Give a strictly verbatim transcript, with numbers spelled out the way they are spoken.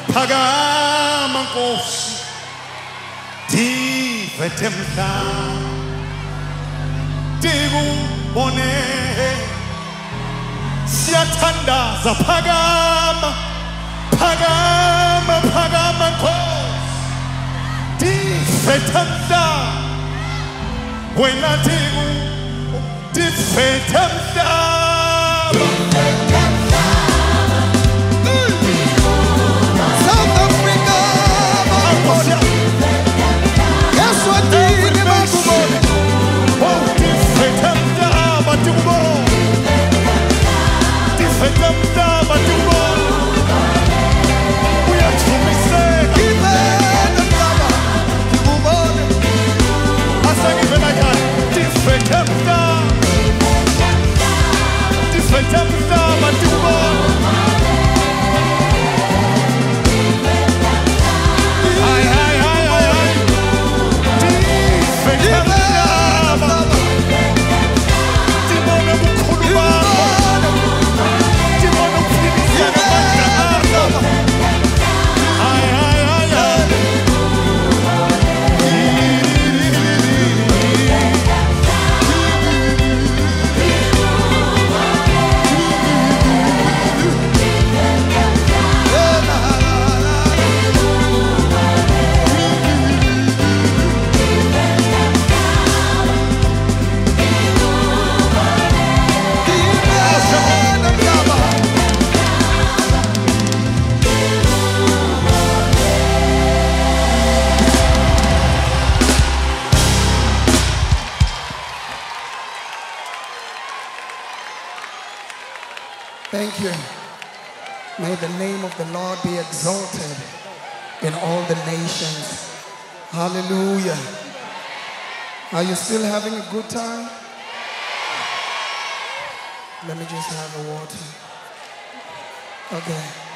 Phakama Nkosi divete mhlaba tikubone siyathandaza phakama phakama phakama Nkosi divete mhlaba wena tiku divete mhlaba South Africa, yes, what did you oh divete mhlaba tikubone divete mhlaba tikubone uyathumiseka asangivela njani divete mhlaba divete mhlaba tikubone Hi, hi, hi, hi, hi. Divete mhlaba. Tibone ubukhulu bakho. Tibone ukuphilisa ngamandla akho. Hi, hi, hi, hi. Thank you. May the name of the Lord be exalted in all the nations. Hallelujah. Are you still having a good time? Let me just have a water. Okay.